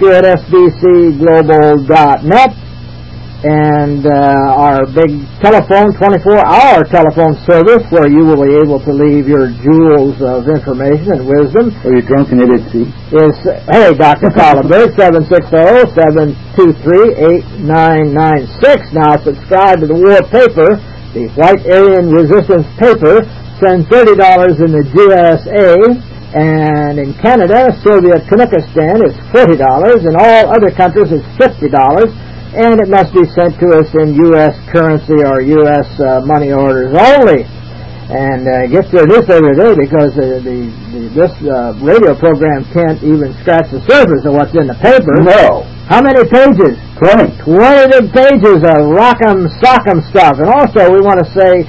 you at sbcglobal.net. And our big telephone, 24-hour telephone service, where you will be able to leave your jewels of information and wisdom. Or your drunken idiocy. Is, hey, Dr. Collenberg, 760-723-8996. Now subscribe to the War Paper, the White Aryan Resistance Paper. Send $30 in the USA. And in Canada, Soviet Kazakhstan, it's $40. In all other countries, it's $50. And it must be sent to us in U.S. currency or U.S. money orders only. And get your newspaper today, because this radio program can't even scratch the surface of what's in the paper. No. How many pages? 20 big pages of rock'em sock'em stuff. And also we want to say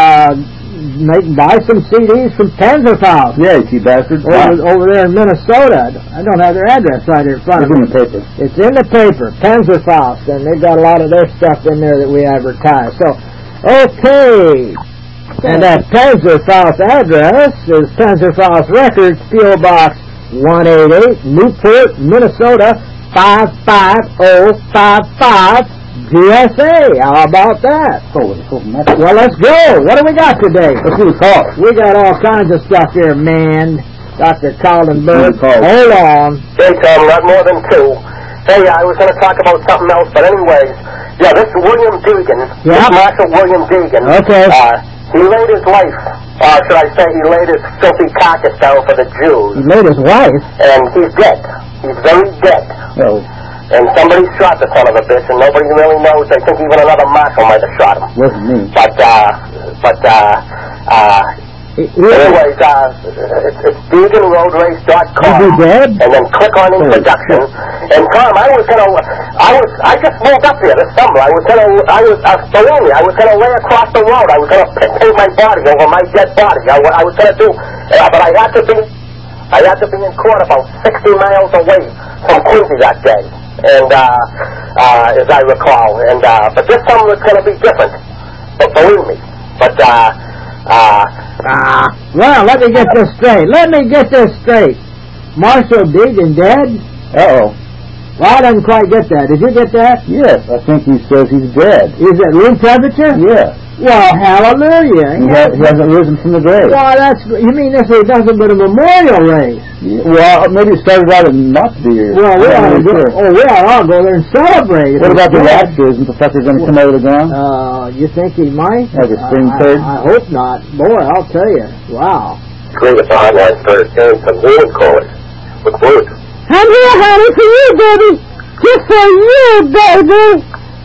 buy some CDs from Panzerfaust. Yeah, you bastard. Over there in Minnesota. I don't have their address right here in front of me. It's in the paper. It's in the paper, Panzerfaust, and they've got a lot of their stuff in there that we advertise. So, okay. And that Panzerfaust address is Panzerfaust Records, P.O. Box 188, Newport, Minnesota, 55055. USA, how about that? Well, let's go. What do we got today? Let's do the call. We got all kinds of stuff here, man. Dr. Collenberg, hold on. Hey, Tom, not more than two. Hey, I was going to talk about something else, but anyways, yeah, this William Deegan, this Marshal William Deegan, he laid his life, should I say, he laid his filthy carcass down for the Jews. He laid his wife? And he's dead. He's very dead. Oh. And somebody shot the son of a bitch, and nobody really knows. They think even another marshal might have shot him. Wasn't me. Anyways, it's DeeganRoadRace.com. Is he dead? And then click on introduction. And Tom, I just moved up here this summer. Believe me, I was gonna lay across the road. I was gonna paint my body over my dead body. I was gonna do, but I had to be in court about 60 miles away from Quincy that day. And, as I recall, but this summer it's going to be different. But believe me. But, well, let me get this straight. Marshal Deegan dead? Uh-oh. Well, I didn't quite get that. Did you get that? Yes, I think he says he's dead. Is it room temperature? Yes. Well, hallelujah. He hasn't risen from the grave. Well, you mean this is nothing but a memorial race? Yeah, well, maybe it started out in not to be here. Well, we ought to go there and celebrate. What about the rapture? Isn't the sucker going to come out of the ground? You think he might? Like a spring third? I hope not. Boy, I'll tell you. Wow. Great upon that started saying some wooden callers with words. I'm here, honey, for you, baby. Just for you, baby.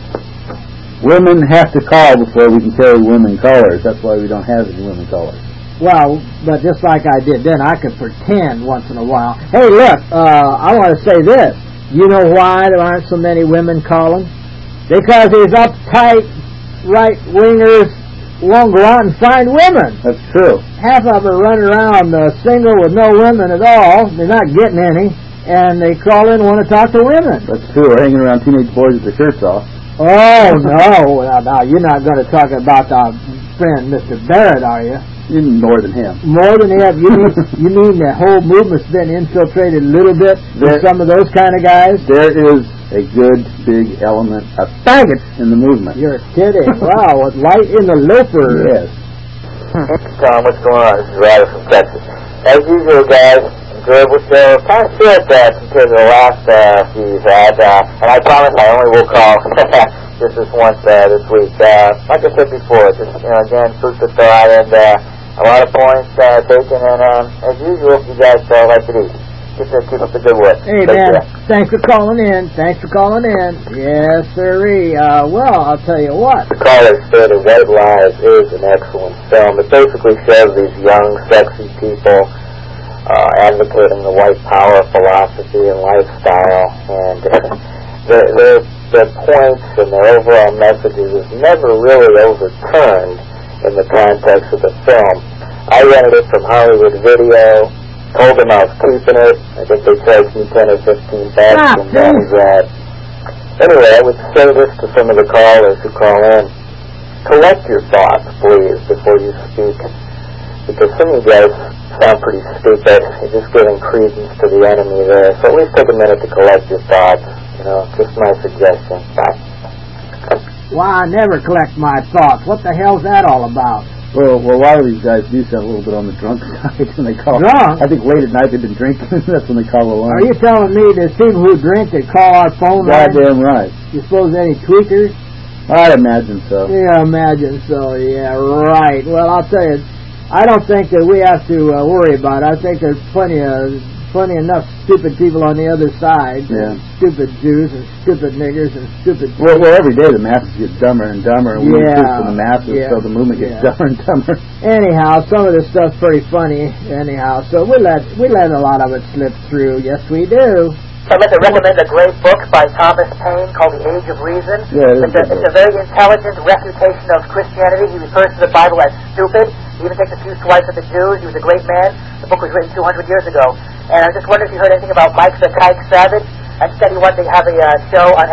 Women have to call before we can carry women callers. That's why we don't have any women callers. Well, but just like I did then, I could pretend once in a while. Hey, look, I want to say this. You know why there aren't so many women calling? Because these uptight right-wingers won't go out and find women. That's true. Half of them run around single with no women at all. They're not getting any. And they call in and want to talk to women. That's true. We're hanging around teenage boys with their shirts off. Oh, no. Now, you're not going to talk about our friend, Mr. Barrett, are you? More than him. More than him? You mean the whole movement's been infiltrated a little bit with some of those kind of guys? There is a good, big element of faggots in the movement. You're kidding. Wow, with light in the loafer. Yes. Tom, what's going on? This is Ryder from Texas. As usual, guys, enjoyable show. Kind of short compared to the last few you've had. And I promise I only will call just this once this week. Like I said before, just, again, food for thought and a lot of points taken. And as usual, you guys like it easy. Just keep up the good work. Hey, man, thanks for calling in. Yes, sirree. Well, I'll tell you what. The caller said The White Lies is an excellent film. It basically shows these young, sexy people advocating the white power philosophy and lifestyle, and their points and their overall messages is never really overturned in the context of the film. I rented it from Hollywood Video, told them I was keeping it. I think they charged me 10 or 15 bucks, and that was that. Anyway, I would say this to some of the callers who call in. Collect your thoughts, please, before you speak, because some of you guys sound pretty stupid. You're just giving credence to the enemy there. So at least take a minute to collect your thoughts. Just my suggestion. Bye. Why, I never collect my thoughts. What the hell's that all about? Well, a lot of these guys do sound a little bit on the drunk side when they call. Drunk? I think late at night they've been drinking. That's when they call the line. Are you telling me there's people who drink that call our phone line? Goddamn right. You suppose any tweakers? I'd imagine so. Yeah, imagine so. Yeah, right. Well, I'll tell you, I don't think that we have to worry about it. I think there's plenty enough stupid people on the other side. Yeah. Stupid Jews and stupid niggers and stupid... Well, every day the masses get dumber and dumber, and we increase from the masses, so the movement gets dumber and dumber. Anyhow, some of this stuff's pretty funny. Anyhow, so we let a lot of it slip through. Yes, we do. I'd like to recommend a great book by Thomas Paine called The Age of Reason. Yeah, it's a very intelligent refutation of Christianity. He refers to the Bible as stupid. He even takes a few swipes at the Jews. He was a great man. The book was written 200 years ago. And I just wondered if you heard anything about Mike the Kike Savage. I said he wanted to have a show on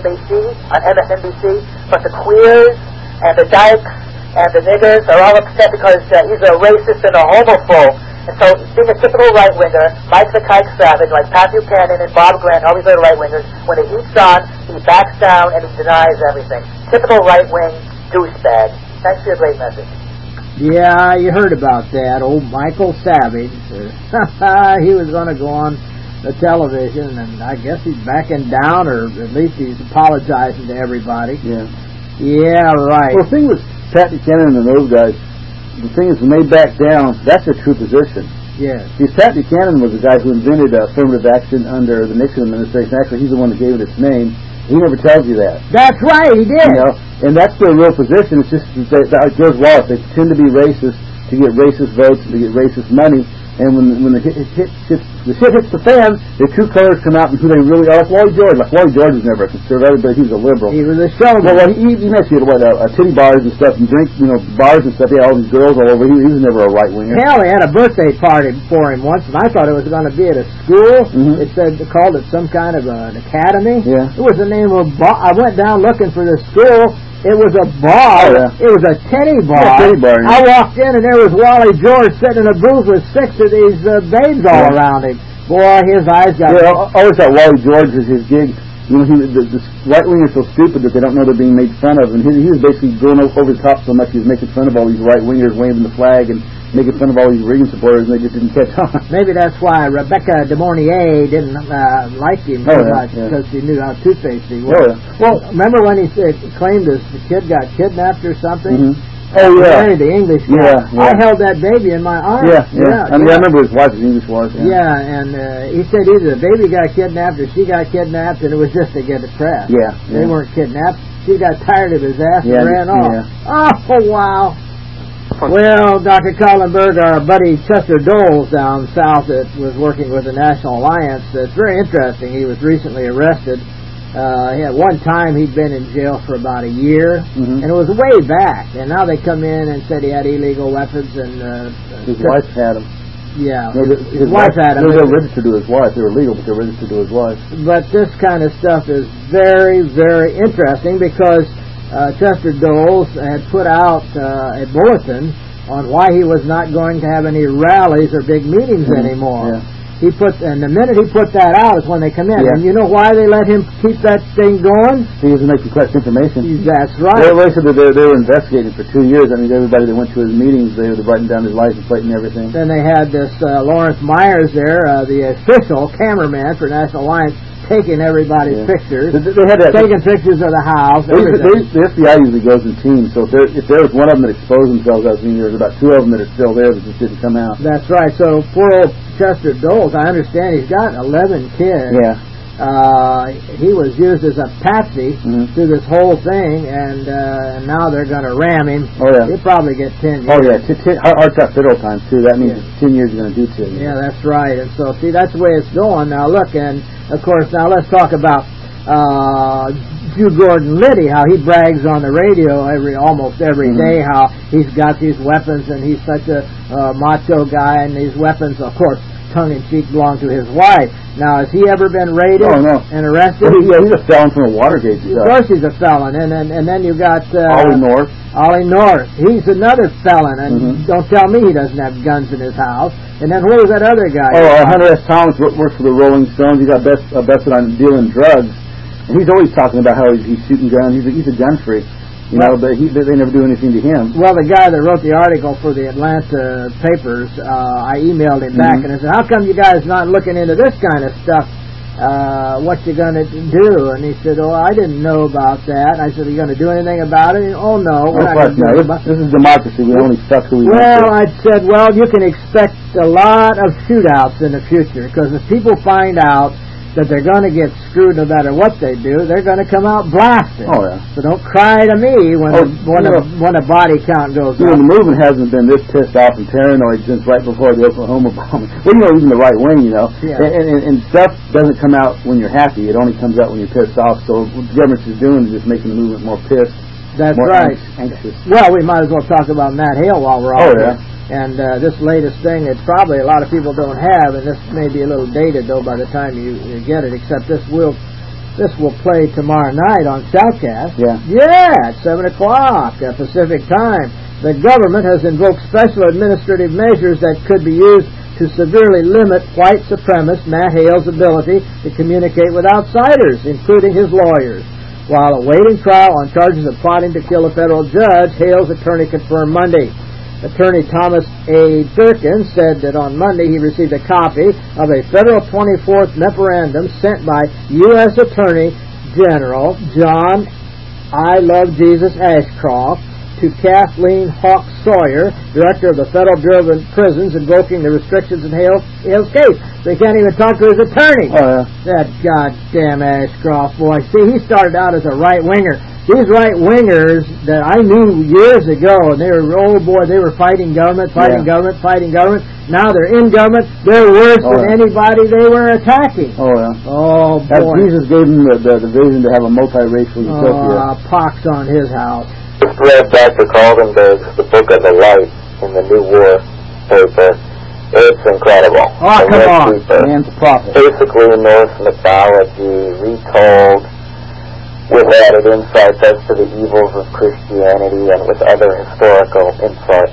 MSNBC, but the queers and the dykes and the niggers are all upset because he's a racist and a homophobe. And so, being a typical right-winger, Mike the Kike Savage, like Pat Buchanan and Bob Grant, all these other right-wingers, when the heat's on, he backs down and he denies everything. Typical right-wing douchebag. Thanks for your great message. Yeah, you heard about that. Old Michael Savage. He was going to go on the television, and I guess he's backing down, or at least he's apologizing to everybody. Yeah. Yeah, right. Well, the thing with Pat Buchanan and those guys, the thing is, when they back down, that's their true position. Yes. See, Pat Buchanan was the guy who invented affirmative action under the Nixon administration. Actually, he's the one that gave it its name. He never tells you that. That's right, he did. And that's their real position. It's just like George Wallace. They tend to be racist to get racist votes and to get racist money. And when the shit hits the fan, their true colors come out and who they really are. Like Wally George. Wally George was never a conservative, but he was a liberal. He was a showman. Well, he messed with titty bars and stuff, and drink, bars and stuff. He had all these girls all over. He was never a right winger. Hell, they had a birthday party for him once, and I thought it was going to be at a school. Mm-hmm. It said they called it some kind of an academy. Yeah. It was the name of a bar. I went down looking for the school. It was a bar. Oh, yeah. It was a titty bar. Yeah, titty bar. Yeah. I walked in, and there was Wally George sitting in a booth with 6 of these babes all around him. Boy, his eyes got... Yeah, I always thought Wally George was his gig. The right-wingers are so stupid that they don't know they're being made fun of. And he was basically going over the top so much he was making fun of all these right-wingers waving the flag and making fun of all these Reagan supporters, and they just didn't catch on. Maybe that's why Rebecca De Mornay didn't like him so much, because she knew how two-faced he was. Oh, yeah. Well, remember when he claimed the kid got kidnapped or something? Mm-hmm. Oh, yeah. Married the English guy. Yeah. I held that baby in my arms. Yeah. I remember his wife was English was. Yeah, and he said either the baby got kidnapped or she got kidnapped, and it was just to get the press. Yeah. They weren't kidnapped. She got tired of his ass and ran off. Yeah. Oh, wow. Well, Dr. Kallenberg, our buddy Chester Doles down south that was working with the National Alliance, it's very interesting. He was recently arrested. At one time he'd been in jail for about a year, and it was way back. And now they come in and said he had illegal weapons, and his wife had them. Yeah, no, his wife had them. They were registered to his wife. They were legal, but they were registered to his wife. But this kind of stuff is very, very interesting because Chester Doles had put out a bulletin on why he was not going to have any rallies or big meetings anymore. Yeah. And the minute he put that out is when they come in. Yeah. And you know why they let him keep that thing going? He was making collect information. That's right. They said that they were investigating for 2 years. I mean, everybody that went to his meetings, they were writing down his license plate and everything. Then they had this Lawrence Myers there, the official cameraman for National Alliance, taking everybody's pictures. They had that, taking pictures of the house. The FBI usually goes in teams, so if there was one of them that exposed themselves, I mean, there was about 2 of them that are still there that just didn't come out. That's right. So poor old Chester Doles, I understand he's got 11 kids. Yeah. He was used as a patsy through this whole thing, and now they're going to ram him. Oh, yeah. He'll probably get 10 years. Oh, yeah. Hard top federal time, too. That means 10 years you're going to do 10 years. Yeah, that's right. And so, see, that's the way it's going. Now, look, and, of course, now let's talk about Hugh Gordon Liddy, how he brags on the radio almost every day, how he's got these weapons, and he's such a macho guy, and these weapons, of course, tongue-in-cheek, belonged to his wife. Now, has he ever been raided and arrested? Well, he's a felon from the Watergate stuff. Of course he's a felon. And then you got... Ollie North. Ollie North. He's another felon, and don't tell me he doesn't have guns in his house. And then who was that other guy? Hunter S. Thomas works for the Rolling Stones. He got busted on dealing drugs. And he's always talking about how he's shooting guns. He's a gun freak. You know, but they never do anything to him. Well, the guy that wrote the article for the Atlanta papers, I emailed him back and I said, how come you guys not looking into this kind of stuff? What you going to do? And he said, I didn't know about that. I said, are you going to do anything about it? Oh, no. We're not going to do anything about it. This is democracy. We only suck who we want to. Well, I said, you can expect a lot of shootouts in the future because if people find out that they're going to get screwed no matter what they do, they're going to come out blasted. Oh, yeah. So don't cry to me when a body count goes up. The movement hasn't been this pissed off and paranoid since right before the Oklahoma bombing. Well, even the right wing, Yeah. And stuff doesn't come out when you're happy. It only comes out when you're pissed off. So what the government is doing is just making the movement more pissed. That's more right. Anxious. Well, we might as well talk about Matt Hale while we're on here. And this latest thing, it's probably a lot of people don't have, and this may be a little dated though by the time you get it. Except this will play tomorrow night on Shoutcast. Yeah, at 7:00 Pacific time. The government has invoked special administrative measures that could be used to severely limit white supremacist Matt Hale's ability to communicate with outsiders, including his lawyers. While awaiting trial on charges of plotting to kill a federal judge, Hale's attorney confirmed Monday. Attorney Thomas A. Durkin said that on Monday he received a copy of a federal 24th memorandum sent by U.S. Attorney General John I Love Jesus Ashcroft to Kathleen Hawk Sawyer, director of the Federal Bureau of Prisons, invoking the restrictions in Hale's case. They can't even talk to his attorney. Oh, yeah. That goddamn Ashcroft boy. See, he started out as a right-winger. These right-wingers that I knew years ago, and they were fighting government. Now they're in government. They're worse than anybody they were attacking. Oh, yeah. Oh, boy. Jesus gave them the vision to have a multiracial utopia. Pox on his house. Just read Dr. Kaldenberg's The Book of the Light in the New War paper. It's incredible. Oh, come on. Man's prophet. Basically, Norse mythology retold with added insights as to the evils of Christianity and with other historical insights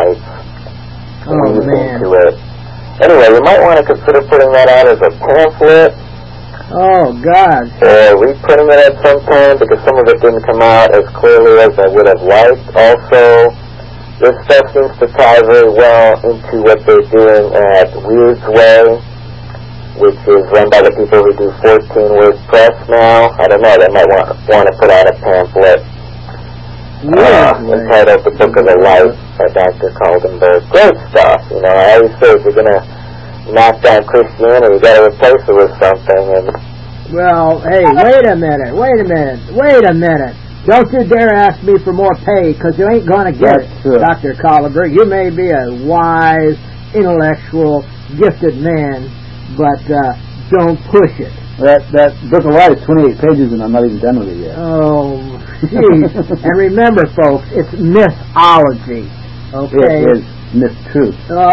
into it. Anyway, you might want to consider putting that out as a pamphlet. Oh, God. Or reprinting it at some time because some of it didn't come out as clearly as I would have liked. Also, this stuff seems to tie very well into what they're doing at Weird's Way, which is run by the people who do 14-word press now. I don't know, they might want to put out a pamphlet entitled The Book of the Light by Dr. Kaldenberg. Great stuff, I always say if you're going to knock down Christianity, you got to replace it with something. Well, hey, wait a minute. Don't you dare ask me for more pay, because you ain't going to get it, Dr. Kaldenberg. You may be a wise, intellectual, gifted man, but don't push it. That Book of Light is 28 pages, and I'm not even done with it yet. Oh, jeez. And remember, folks, it's mythology. Okay? It is myth-truth.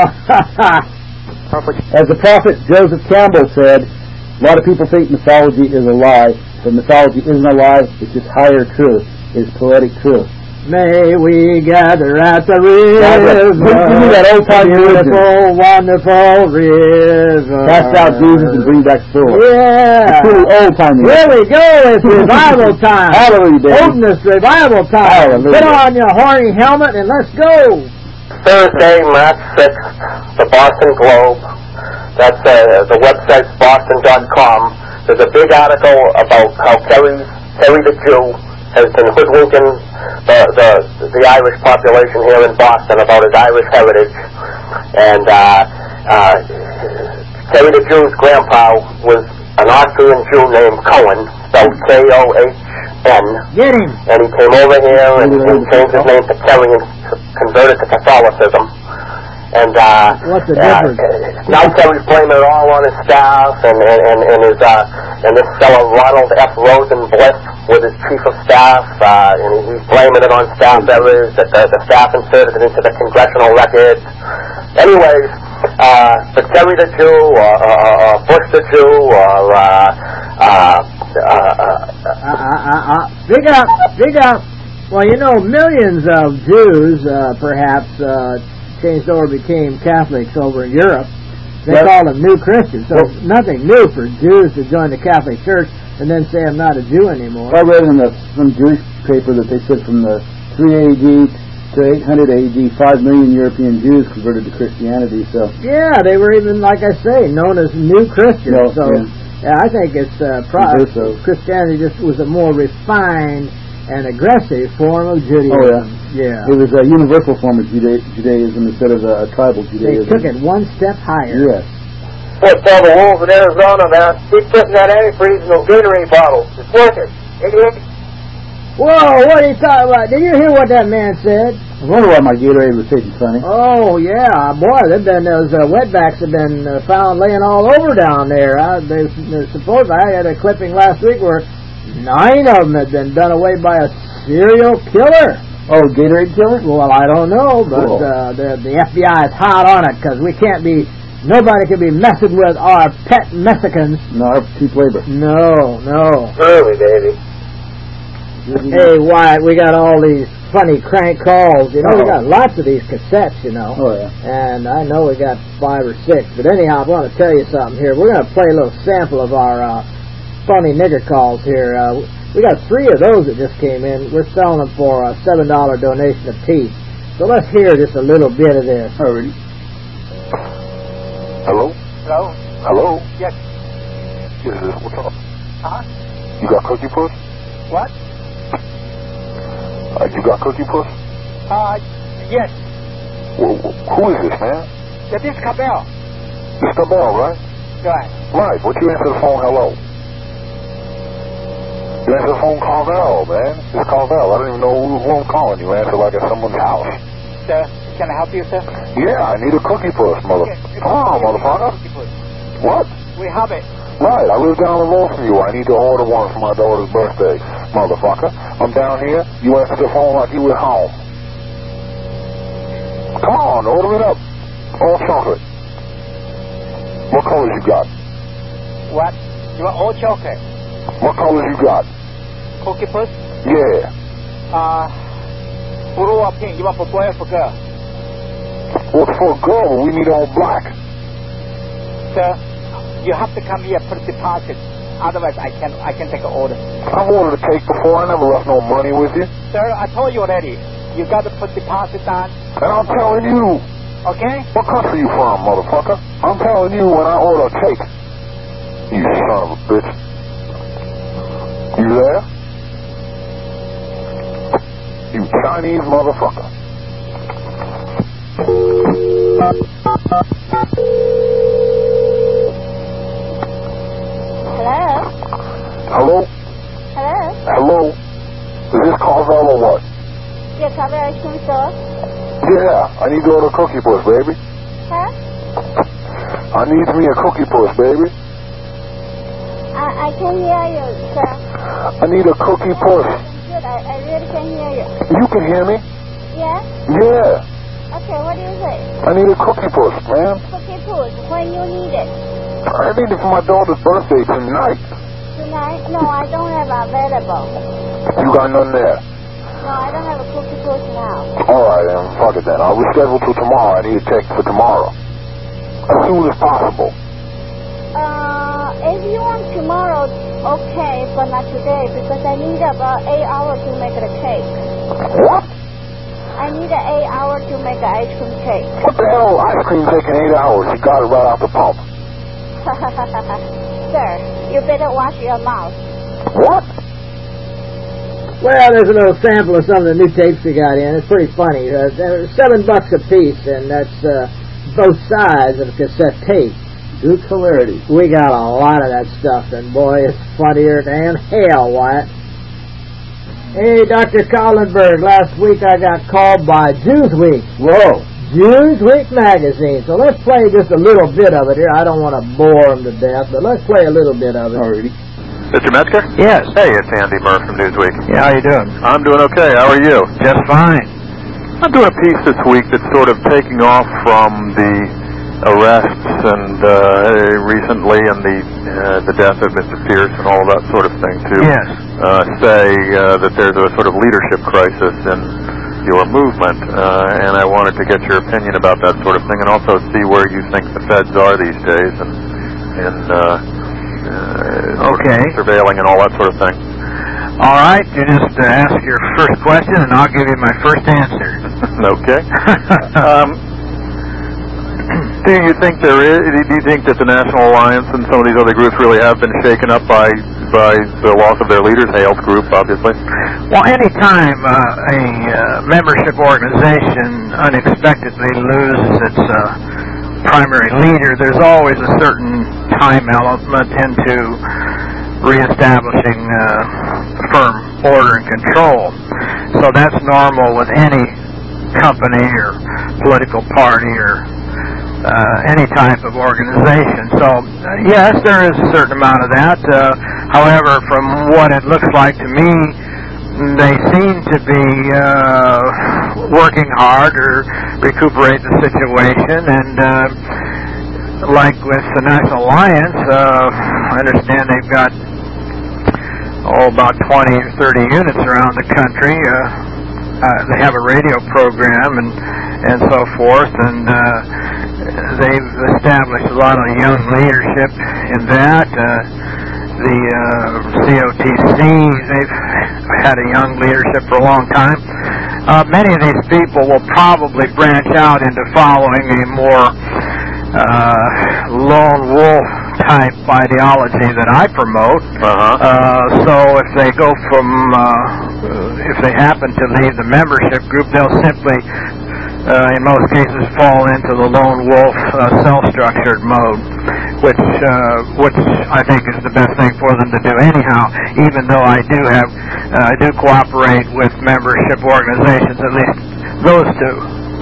As the prophet Joseph Campbell said, a lot of people think mythology is a lie, but mythology isn't a lie, it's just higher truth, it's poetic truth. May we gather at the river, that old-time beautiful, wonderful river. Cast out Jesus and bring back souls. Yeah. It's really old-time. Here we go, it's revival time. Hallelujah, baby. Holiness revival time. Hallelujah. Put on your horny helmet and let's go. Thursday, March 6th, the Boston Globe. That's the website's boston.com. There's a big article about how Terry the Jew has been hoodwinking the Irish population here in Boston about his Irish heritage. And Terry the Jew's grandpa was an Austrian Jew named Cohen, spelled K-O-H-N. Get him. And he came over here and changed his name to Terry and converted to Catholicism. And what's the difference? Now Terry's blaming it all on his staff and his and this fellow Ronald F. Rosenblith was his chief of staff, and he's blaming it on staff errors that the staff inserted it into the congressional records. Anyways, Kerry the Jew, or Bush the Jew, or Speak up. Well, you know, millions of Jews, perhaps, changed over, became Catholics over in Europe. They call them new Christians. So it's nothing new for Jews to join the Catholic Church and then say I'm not a Jew anymore. I read in some Jewish paper that they said from the 3 AD to 800 AD, 5 million European Jews converted to Christianity. So yeah, they were even, like I say, known as new Christians. I think it's Christianity just was a more refined and aggressive form of Judaism. It was a universal form of Judaism instead of a tribal Judaism. They took it one step higher. Yes. What's all the wolves in Arizona, man? Keep putting that antifreeze in those Gatorade bottles. It's working. Idiot. Whoa, what are you talking about? Did you hear what that man said? I wonder why my Gatorade was tasting funny. Oh, yeah. Boy, those wetbacks have been found laying all over down there. Supposedly, I had a clipping last week where 9 of them had been done away by a serial killer. Oh, Gatorade killer? Well, I don't know, but cool. The FBI is hot on it because nobody can be messing with our pet Mexicans. No, our cheap labor. No. Early, baby. Hey, Wyatt, we got all these funny crank calls. You know, we got lots of these cassettes, you know. Oh, yeah. And I know we got 5 or 6. But anyhow, I want to tell you something here. We're going to play a little sample of our funny nigger calls here. We got 3 of those that just came in. We're selling them for a $7 donation apiece. So let's hear just a little bit of this. Alrighty. Hello? Hello? Yes. What's up? Huh? You got Cookie Puss? What? You got Cookie Puss? Yes. Well, who is this, man? This is Cabell. This Cabell, right? Right. Right. What you answer the phone, hello? You answer the phone, Carvel, man. It's Carvel. I don't even know who I'm calling. You answer like at someone's house. Sir, can I help you, sir? Yeah, I need a Cookie Puss, Come on, motherfucker. What? We have it. Right, I live down the road from you. I need to order one for my daughter's birthday, motherfucker. I'm down here. You answer the phone like you were home. Come on, order it up. All chocolate. What colors you got? What? You want all chocolate? What colors you got? Cookie Puss? Yeah. Blue or pink? You want for boy or for girl? Well, for a girl, we need all black. Sir, you have to come here put deposit. Otherwise, I can take an order. I've ordered a cake before. I never left no money with you. Sir, I told you already. You got to put deposit on. And I'm telling you. Okay? What country you from, motherfucker? I'm telling you when I order a cake. You son of a bitch. You there? You Chinese motherfucker. Hello? Hello? Hello? Hello? Is this Carvel or what? Yeah, Carvel ice cream store? Yeah, I need to order a Cookie Puss, baby. Huh? I need me a Cookie Puss, baby. I can hear you, sir. I need a Cookie Puss. Good, I really can hear you. You can hear me? Yeah? Yeah. Okay, what do you say? I need a Cookie Puss, man. Cookie Puss, when you need it? I need it for my daughter's birthday tonight. Tonight? No, I don't have available. You got none there? No, I don't have a Cookie Puss now. Alright, then. Fuck it then. I'll reschedule till tomorrow. I need a check for tomorrow. As soon as possible. If you want tomorrow, okay, but not today, because I need about 8 hours to make the cake. What? I need 8 hours to make an ice cream cake. What the hell? Ice cream taking 8 hours. You got it right out the pump. Sir, you better wash your mouth. What? Well, there's a little sample of some of the new tapes we got in. It's pretty funny. They're $7 a piece, and that's both sides of a cassette tape. Good hilarity. We got a lot of that stuff, and boy, it's funnier than hell, Wyatt. Hey, Dr. Collenberg, last week I got called by Newsweek. Whoa. Newsweek magazine. So let's play just a little bit of it here. I don't want to bore them to death, but let's play a little bit of it. Alrighty. Mr. Metzger? Yes. Hey, it's Andy Murph from Newsweek. Yeah, how you doing? I'm doing okay. How are you? Just fine. I'm doing a piece this week that's sort of taking off from the arrests and recently and the death of Mr. Pierce and all that sort of thing to say that there's a sort of leadership crisis in your movement, and I wanted to get your opinion about that sort of thing, and also see where you think the feds are these days, and surveilling and all that sort of thing. All right, you just ask your first question, and I'll give you my first answer. Okay. Do you think Do you think that the National Alliance and some of these other groups really have been shaken up by the loss of their leaders? Hale's group, obviously. Well, any time a membership organization unexpectedly loses its primary leader, there's always a certain time element into reestablishing firm order and control. So that's normal with any company or political party or any type of organization. So, yes, there is a certain amount of that. However, from what it looks like to me, they seem to be working hard to recuperate the situation. And like with the National Alliance, I understand they've got about 20 or 30 units around the country. They have a radio program and so forth, and they've established a lot of young leadership in that. The COTC, they've had a young leadership for a long time. Many of these people will probably branch out into following a more lone wolf type ideology that I promote. So if they go from, if they happen to leave the membership group, they'll simply, in most cases, fall into the lone wolf self-structured mode, which I think is the best thing for them to do anyhow, even though I do cooperate with membership organizations, at least those two.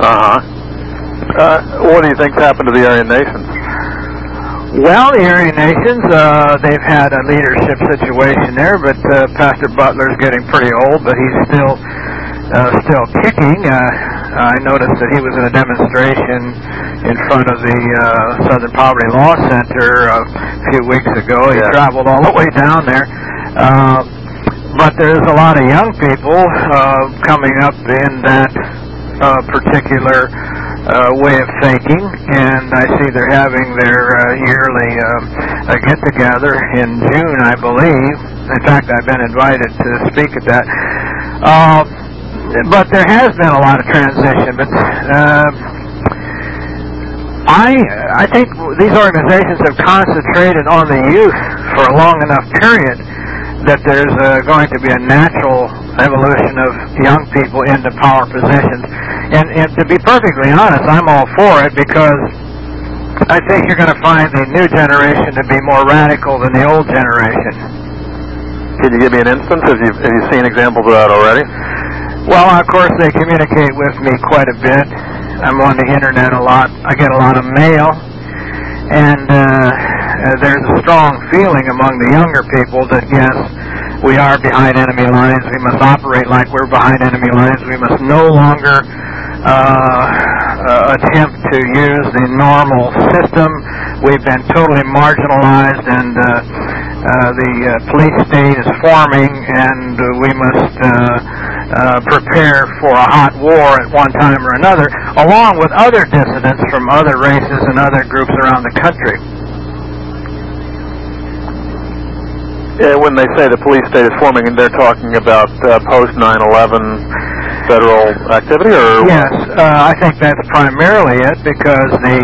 What do you think's happened to the Aryan Nations? Well, the Aryan Nations, they've had a leadership situation there, but Pastor Butler's getting pretty old, but he's still kicking. I noticed that he was in a demonstration in front of the Southern Poverty Law Center a few weeks ago. He traveled all the way down there. But there's a lot of young people coming up in that particular way of thinking, and I see they're having their yearly get-together in June, I believe. In fact, I've been invited to speak at that. But there has been a lot of transition. But I think these organizations have concentrated on the youth for a long enough period that there's going to be a natural evolution of young people into power positions. And to be perfectly honest, I'm all for it, because I think you're going to find the new generation to be more radical than the old generation. Can you give me an instance? Have you seen examples of that already? Well, of course, they communicate with me quite a bit. I'm on the internet a lot. I get a lot of mail. And there's a strong feeling among the younger people that, yes, we are behind enemy lines. We must operate like we're behind enemy lines. We must no longer attempt to use the normal system. We've been totally marginalized, and the police state is forming, and we must prepare for a hot war at one time or another, along with other dissidents from other races and other groups around the country. When they say the police state is forming, and they're talking about post 9/11 federal activity, or yes, I think that's primarily it, because the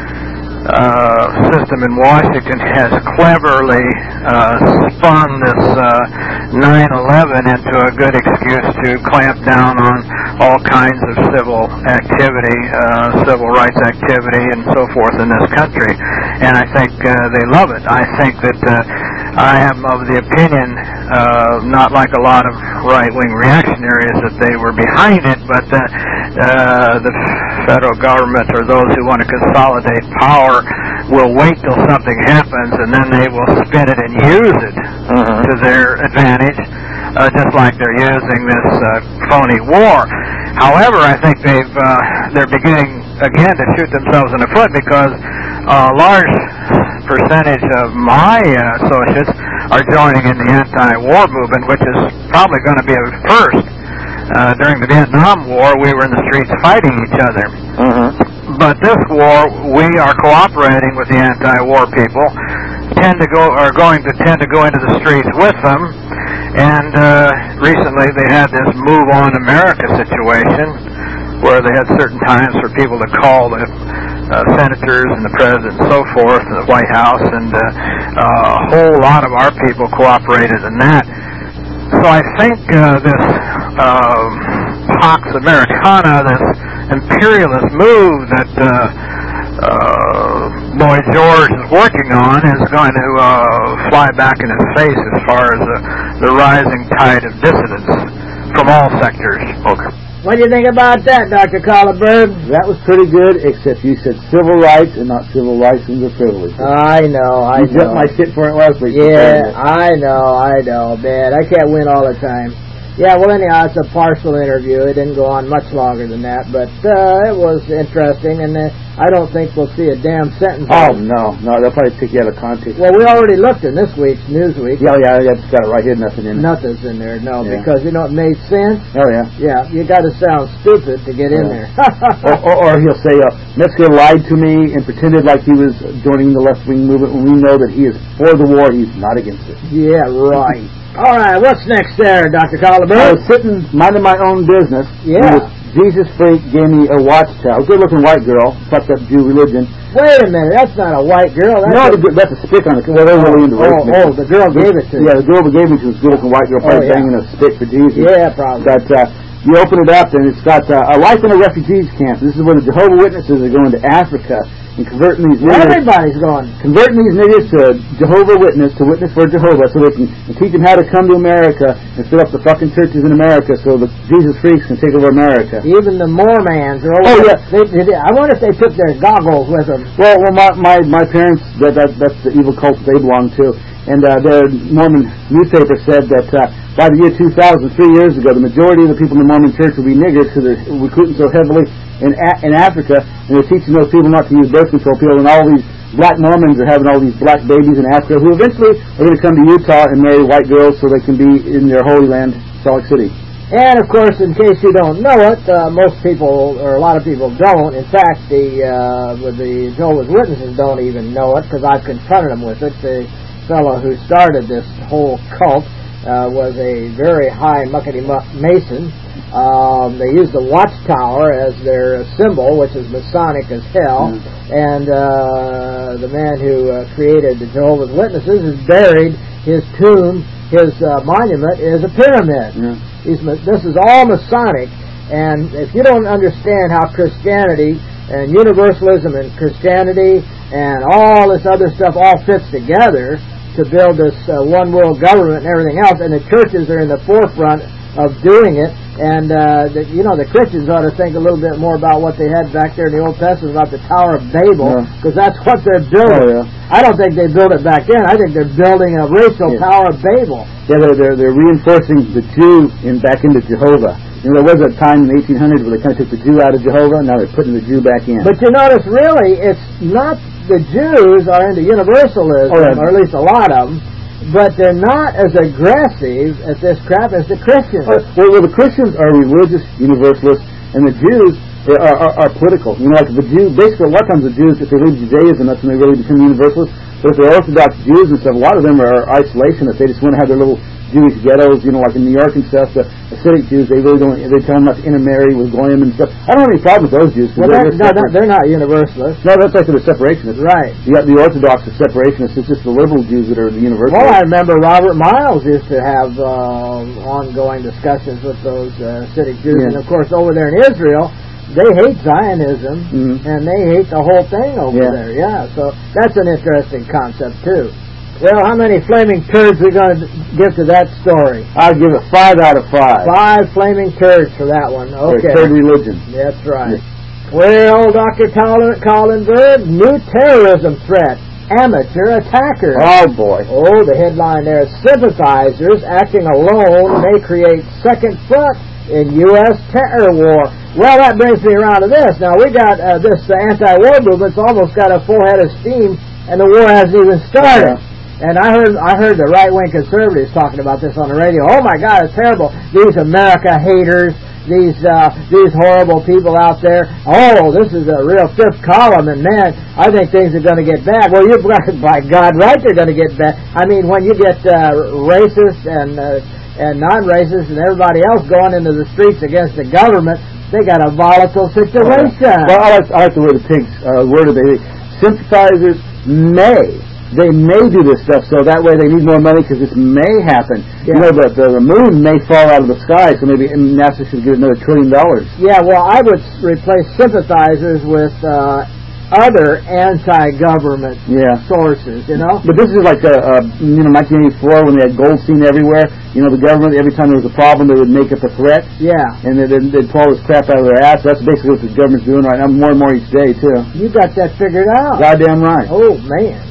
system in Washington has cleverly spun this 9/11 into a good excuse to clamp down on all kinds of civil activity, civil rights activity, and so forth in this country. And I think they love it. I think that I am of the opinion, not like a lot of right-wing reactionaries, that they were behind it, but the federal government, or those who want to consolidate power, will wait till something happens, and then they will spin it and use it to their advantage, just like they're using this phony war. However, I think they're beginning again, to shoot themselves in the foot, because a large percentage of my associates are joining in the anti-war movement, which is probably going to be a first. During the Vietnam War, we were in the streets fighting each other. But this war, we are cooperating with the anti-war people, tend to go into the streets with them, and recently they had this Move On America situation, where they had certain times for people to call the senators and the president and so forth, and the White House, and a whole lot of our people cooperated in that. So I think this Pax Americana, this imperialist move that Lloyd George is working on, is going to fly back in his face as far as the rising tide of dissidents from all sectors. Okay. What do you think about that, Dr. Collenberg? That was pretty good, except you said civil rights and not civil license or privilege. I know. You jumped my shit for it last week. Yeah, I know, man. I can't win all the time. Yeah, well, anyhow, it's a partial interview. It didn't go on much longer than that, but it was interesting, and I don't think we'll see a damn sentence. Oh, no, they'll probably take you out of context. Well, we already looked in this week's Newsweek. Yeah, I just got it right here, nothing in it. Nothing's in there, no, because, you know, it made sense. Oh, yeah. Yeah, you got to sound stupid to get in there. or he'll say, Metzger lied to me and pretended like he was joining the left-wing movement when we know that he is for the war, he's not against it. Yeah, right. All right, what's next there, Dr. Collenberg? I was sitting, minding my own business. Yeah. This Jesus freak gave me a watchtower. Good-looking white girl, fucked up Jew religion. Wait a minute, that's not a white girl. That's a stick on it. Well, they're really into race. The girl gave it to you. Yeah, the girl that gave it to was a good-looking white girl, probably banging a stick for Jesus. Yeah, probably. But you open it up, and it's got a life in a refugees camp. This is where the Jehovah's Witnesses are going to Africa and converting these niggers. Everybody's going. Converting these niggers to Jehovah's Witness, to witness for Jehovah, so they can teach them how to come to America and fill up the fucking churches in America so the Jesus freaks can take over America. Even the Mormons are over. Oh, yeah. I wonder if they took their goggles with them. Well, my parents, that's the evil cult they belong to. And their Mormon newspaper said that by the year 2000, 3 years ago, the majority of the people in the Mormon church would be niggers because they're recruiting so heavily in Africa, and they're teaching those people not to use birth control pills, and all these black Mormons are having all these black babies in Africa who eventually are going to come to Utah and marry white girls so they can be in their holy land, Salt Lake City. And, of course, in case you don't know it, most people, or a lot of people don't. In fact, the Jehovah's Witnesses don't even know it because I've confronted them with it. The fellow who started this whole cult was a very high muckety-muck Mason. They use the watchtower as their symbol, which is Masonic as hell. And the man who created the Jehovah's Witnesses is buried. His tomb, his monument is a pyramid. This is all Masonic. And if you don't understand how Christianity and universalism and Christianity and all this other stuff all fits together to build this one world government and everything else, and the churches are in the forefront of doing it, and the Christians ought to think a little bit more about what they had back there in the Old Testament about the Tower of Babel, because that's what they're building. I don't think they built it back then. I think they're building a racial Tower of Babel. Yeah, they're reinforcing the Jew back into Jehovah. You know, there was a time in the 1800s where they kind of took the Jew out of Jehovah. Now they're putting the Jew back in. But you notice, really, it's not the Jews are into universalism, or at least a lot of them, but they're not as aggressive at this crap as the Christians. Well, the Christians are religious universalists, and the Jews are political. You know, like the Jews, basically, a lot of times the Jews, if they leave Judaism, that's when they really become universalists. But if they're Orthodox Jews and stuff, a lot of them are isolationists. They just want to have their little Jewish ghettos, you know, like in New York and stuff. The Hasidic Jews, they really don't. They tell them not to intermarry with goyim and stuff. I don't have any problem with those Jews. Well, they're not universalists. No, that's like they're separationists. Right. You got the Orthodox are separationists. It's just the liberal Jews that are the universalists. Well, I remember Robert Miles used to have ongoing discussions with those Hasidic Jews, and of course over there in Israel, they hate Zionism, and they hate the whole thing over there. Yeah, so that's an interesting concept, too. Well, how many flaming turds are we going to give to that story? I'll give it 5 out of 5. 5 flaming turds for that one. Okay. For third religion. That's right. Well, Dr. Collenberg, new terrorism threat. Amateur attackers. Oh, boy. Oh, the headline there is sympathizers acting alone may create second front in U.S. terror war. Well, that brings me around to this. Now, we got this anti-war movement's almost got a full head of steam, and the war hasn't even started. And I heard the right-wing conservatives talking about this on the radio. Oh, my God, it's terrible. These America haters, these horrible people out there. Oh, this is a real fifth column, and man, I think things are going to get bad. Well, you're by God right, they're going to get bad. I mean, when you get racists and non-racists and everybody else going into the streets against the government, they got a volatile situation. Well, I like the word of pigs. Word of the sympathizers They may do this stuff, so that way they need more money because this may happen. Yeah. You know, the moon may fall out of the sky, so maybe NASA should give another $1 trillion. Yeah, well, I would replace sympathizers with other anti-government sources, you know? But this is like, 1984 when they had gold seen everywhere. You know, the government, every time there was a problem, they would make up a threat. Yeah. And they'd pull all this crap out of their ass. That's basically what the government's doing right now, more and more each day, too. You got that figured out. Goddamn right. Oh, man.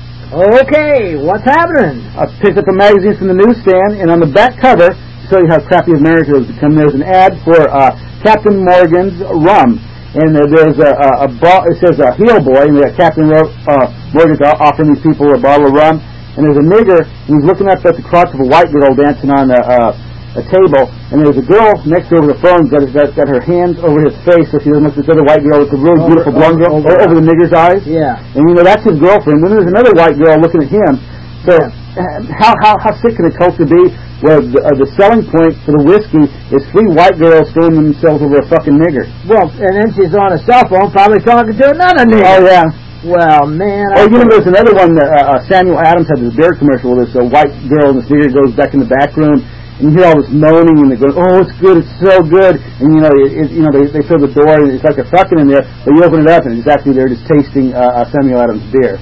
Okay, what's happening? I picked up a magazine from the newsstand, and on the back cover, to show you how crappy America has become, there's an ad for Captain Morgan's rum. And there's it says a heel boy, and Captain Morgan's offering these people a bottle of rum. And there's a nigger, and he's looking up at the crotch of a white girl dancing on a table. And there's a girl next to her with a phone, got her hands over his face so she doesn't look at this other white girl with a really beautiful blonde girl over the nigger's eyes. Yeah. And you know, that's his girlfriend. Then there's another white girl looking at him. So how sick can a culture be where the selling point for the whiskey is 3 white girls throwing themselves over a fucking nigger? Well, and then she's on a cell phone probably talking to another nigger. Oh, yeah. Well, man. Oh, you know, there's another one. Samuel Adams had this beer commercial where this white girl and this nigger goes back in the back room, and you hear all this moaning, and they go, "Oh, it's good, it's so good." And you know, they fill the door, and it's like they're fucking in there. But you open it up, and it's actually they're just tasting Samuel Adams beer.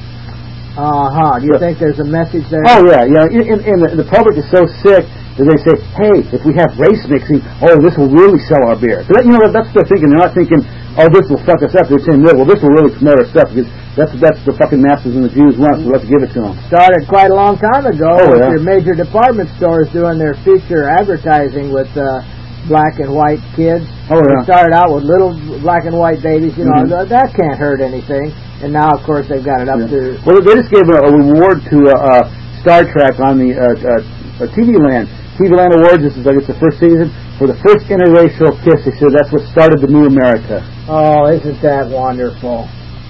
Do you think there's a message there? Oh yeah, yeah. And the public is so sick that they say, "Hey, if we have race mixing, this will really sell our beer." So that, you know, that's what they're thinking. They're not thinking, "Oh, this will fuck us up." They're saying, "Well, this will really promote our stuff because that's the fucking masters and the Jews want, so let's give it to them." Started quite a long time ago with your major department stores doing their feature advertising with black and white kids. They started out with little black and white babies. You know, that can't hurt anything. And now, of course, they've got it up to... Well, they just gave a reward to Star Trek on the TV Land. TV Land Awards, this is, I guess, the first season, for the first interracial kiss. They said that's what started the new America. Oh, isn't that wonderful?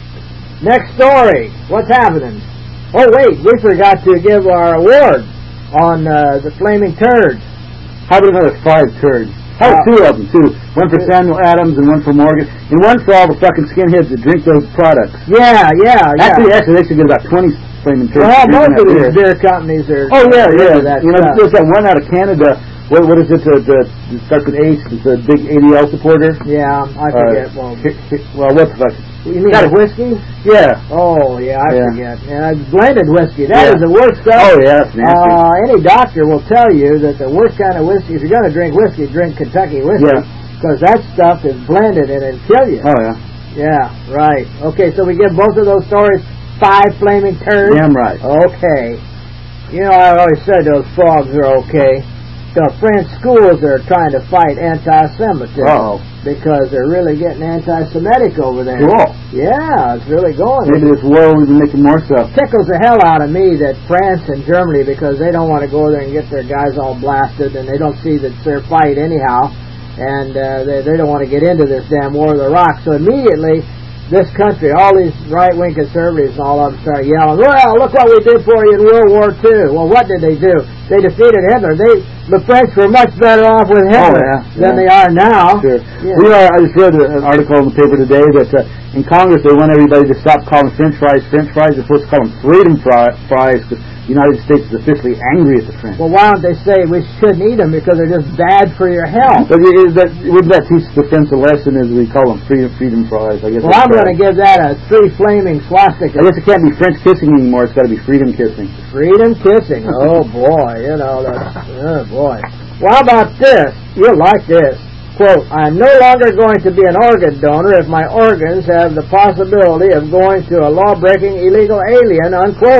Next story. What's happening? Oh, wait, we forgot to give our award on the Flaming Turds. How about another 5 turds? How about 2 of them, too? One for Samuel Adams and one for Morgan. And one for all the fucking skinheads that drink those products. Yeah. Actually, they should get about 20 Flaming Turds. Well, most of these beer companies are... Oh, yeah. You know, there's that one out of Canada. What is it? It starts with H. It's a big ADL supporter. Yeah, I forget. Well, what the fuck? You mean whiskey? Yeah. Oh, yeah, I forget. And blended whiskey. That is the worst stuff. Oh, yeah, that's nasty. Any doctor will tell you that the worst kind of whiskey, if you're going to drink whiskey, drink Kentucky whiskey. Yeah. Because that stuff is blended and it'll kill you. Oh, yeah. Yeah, right. Okay, so we give both of those stories 5 flaming turds? Damn right. Okay. You know, I always said those frogs are okay. The French schools are trying to fight anti-Semitism because they're really getting anti-Semitic over there. Cool. Yeah, it's really going. Maybe this war will be making more stuff. Tickles the hell out of me that France and Germany, because they don't want to go there and get their guys all blasted, and they don't see that it's their fight anyhow, and they don't want to get into this damn war of the rock. So immediately, this country, all these right-wing conservatives and all of them start yelling, "Well, look what we did for you in World War II." Well, what did they do? They defeated Hitler. The French were much better off with Hitler than they are now. Sure. Yeah. You know, I just read an article in the paper today that in Congress they want everybody to stop calling French fries French fries. They're supposed to call them freedom fries because the United States is officially angry at the French. Well, why don't they say we shouldn't eat them because they're just bad for your health? But wouldn't that teach the French a lesson as we call them freedom fries? I guess. Well, I'm going to give that a 3 flaming swastikas. I guess it can't be French kissing anymore. It's got to be freedom kissing. Freedom kissing. Oh, boy. You know, oh, boy. Well, how about this? You'll like this. Quote, "I'm no longer going to be an organ donor if my organs have the possibility of going to a law-breaking illegal alien," unquote.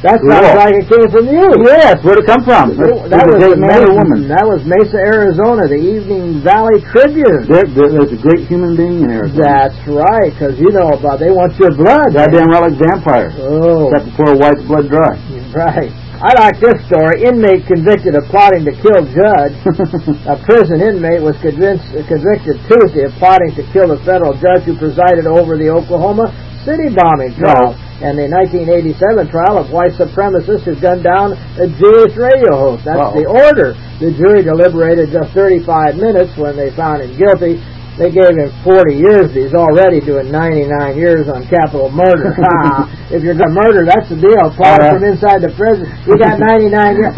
That sounds like it came from you. Yes, where'd it come from? That was a man or woman. That was Mesa, Arizona, the Evening Valley Tribune. There's a great human being in Arizona. That's right, because you know about they want your blood. Goddamn right, like vampires. Oh. Except to pour a white's blood dry. Right. I like this story. Inmate convicted of plotting to kill judge. A prison inmate was convicted Tuesday of plotting to kill the federal judge who presided over the Oklahoma City bombing trial and the 1987 trial of white supremacists who gunned down a Jewish radio host. That's the order. The jury deliberated just 35 minutes when they found him guilty. They gave him 40 years. He's already doing 99 years on capital murder. If you're going to murder, that's the deal. Plotting from inside the prison. You got 99 years.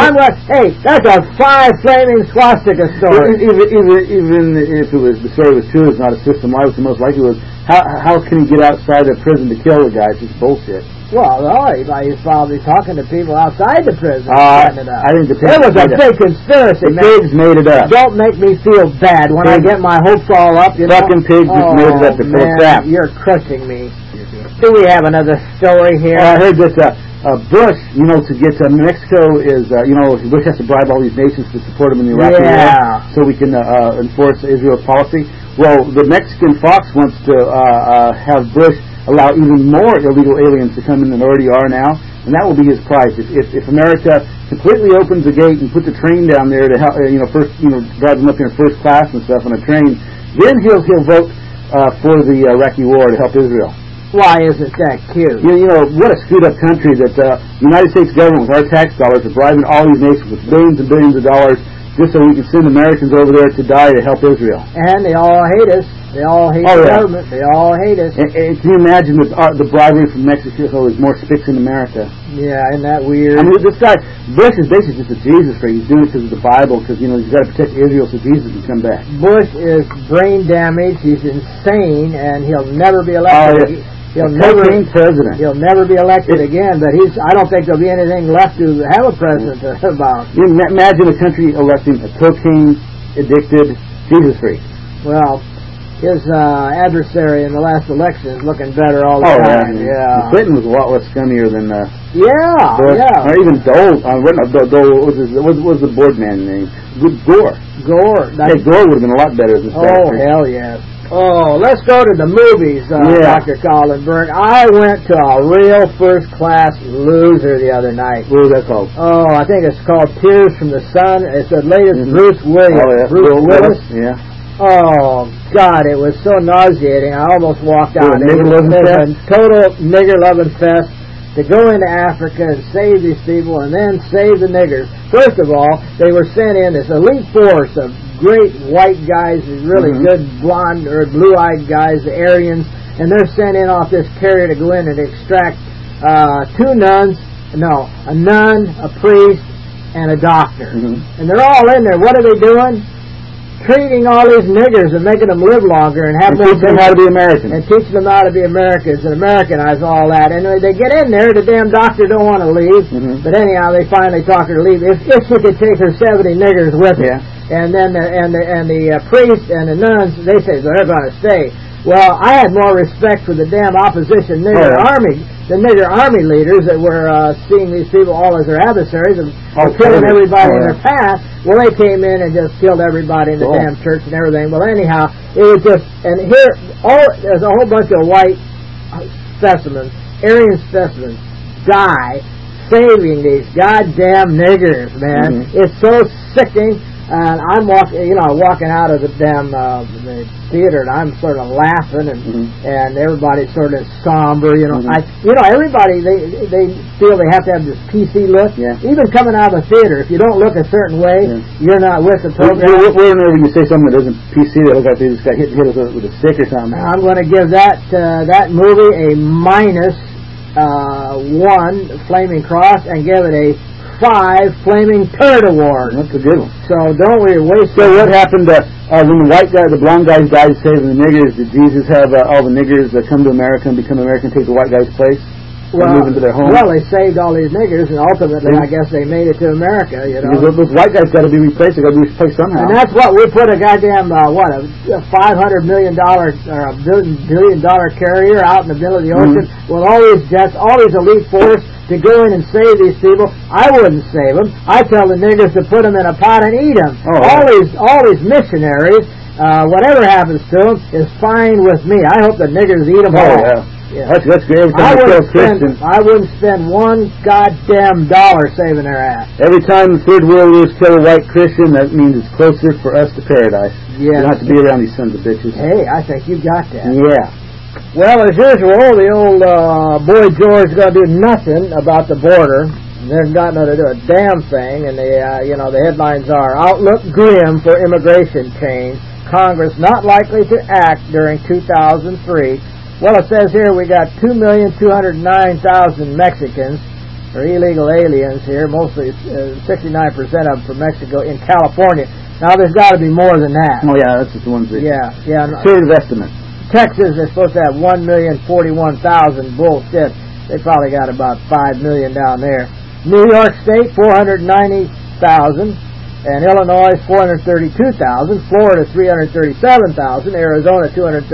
Hey, that's a 5 flaming swastika story. Even if it was the story was true, it's not a system. I was the most likely was how can he get outside the prison to kill the guy? It's just bullshit. Well, he's probably talking to people outside the prison. I think it was a big conspiracy, man. The pigs made it up. Don't make me feel bad when I get my hopes all up. Fucking pigs just made it up. They're full of crap. You're crushing me. Do we have another story here? I heard this. Bush, to get to Mexico is, Bush has to bribe all these nations to support him in the Iraq war so we can enforce Israel's policy. Well, the Mexican Fox wants to have Bush allow even more illegal aliens to come in than already are now, and that will be his price. If America completely opens the gate and puts a train down there to help, drive them up here in first class and stuff on a train, then he'll vote for the Iraqi war to help Israel. Why isn't that cute? What a screwed up country that the United States government with our tax dollars are bribing all these nations with billions and billions of dollars just so we can send Americans over there to die to help Israel. And they all hate us. They all hate the government. They all hate us. And can you imagine the bribery from Mexico is more spics in America? Yeah, isn't that weird? I mean, this guy, Bush is basically just a Jesus freak. He's doing it because of the Bible, because, he's got to protect Israel so Jesus can come back. Bush is brain damaged. He's insane, and he'll never be elected. He'll never be president. He'll never be elected again. But I don't think there'll be anything left to have a president about. You imagine a country electing a cocaine-addicted Jesus freak. Well, his adversary in the last election is looking better all the time. Yeah. Clinton was a lot less scummier than. Bush. Yeah. Or even Dole. What was the board man name? Gore. Gore. Gore would have been a lot better than this. Oh, hell yes. Oh, let's go to the movies, Dr. Collinburn. I went to a real first-class loser the other night. What was that called? Oh, I think it's called Tears from the Sun. It's the latest Bruce Willis. Oh, yeah. Bruce Willis. Yeah. Oh, God, it was so nauseating. I almost walked out. It was a total nigger-loving fest to go into Africa and save these people and then save the niggers. First of all, they were sent in this elite force of great white guys, really good blonde or blue-eyed guys, the Aryans, and they're sent in off this carrier to go in and extract a nun, a priest, and a doctor. And they're all in there. What are they doing? Treating all these niggers and making them live longer and have teaching them how to be Americans. And teaching them how to be Americans and Americanize all that. And they get in there, the damn doctor don't want to leave. But anyhow, they finally talk her to leave. If she could take her 70 niggers with her. And then the priest and the nuns, they say they're going to stay. Well, I had more respect for the damn opposition nigger army, the nigger army leaders that were seeing these people all as their adversaries and killing everybody in their path. Well, they came in and just killed everybody in the damn church and everything. Well, anyhow, it was just, and here, there's a whole bunch of white specimens, Aryan specimens, die saving these goddamn niggers, man. It's so sickening. And I'm walking out of the damn the theater, and I'm sort of laughing, and everybody's sort of somber, everybody they feel they have to have this PC look. Even coming out of the theater, if you don't look a certain way, you're not with the program. Whenever you say something that isn't PC, they look like they just got hit with a stick or something. I'm going to give that movie a minus 1 flaming cross and give it a 5 flaming turd award. That's a good one. So don't we waste. So what happened when the blonde guys died saving the niggers? Did Jesus have all the niggers come to America and become American, take the white guy's place? and move into their homes. Well, they saved all these niggers, and ultimately, I guess they made it to America, you know. Because those white guys got to be replaced. They got to be replaced somehow. And that's what we put a goddamn, a $500 million or a billion dollar carrier out in the middle of the ocean with all these jets, all these elite force to go in and save these people. I wouldn't save them. I tell the niggers to put them in a pot and eat them. All these missionaries, whatever happens to them is fine with me. I hope the niggers eat them all. Yeah. That's great. Every time I wouldn't spend one goddamn dollar saving their ass. Every time the third world leaders kill a white Christian, that means it's closer for us to paradise. Yeah. You don't have to be around these sons of bitches. Hey, I think you got that. Yeah. Well, as usual, the old Boy George is going to do nothing about the border. They're not going to do a damn thing, and the headlines are Outlook Grim for Immigration Change. Congress not likely to act during 2003. Well, it says here we got 2,209,000 Mexicans, or illegal aliens here, mostly 69% of them from Mexico in California. Now, there's got to be more than that. Oh, yeah, that's just the ones that... Yeah. Conservative estimate. Texas, they're supposed to have 1,041,000. Bullshit. They probably got about 5 million down there. New York State, 490,000. And Illinois, 432,000. Florida, 337,000. Arizona,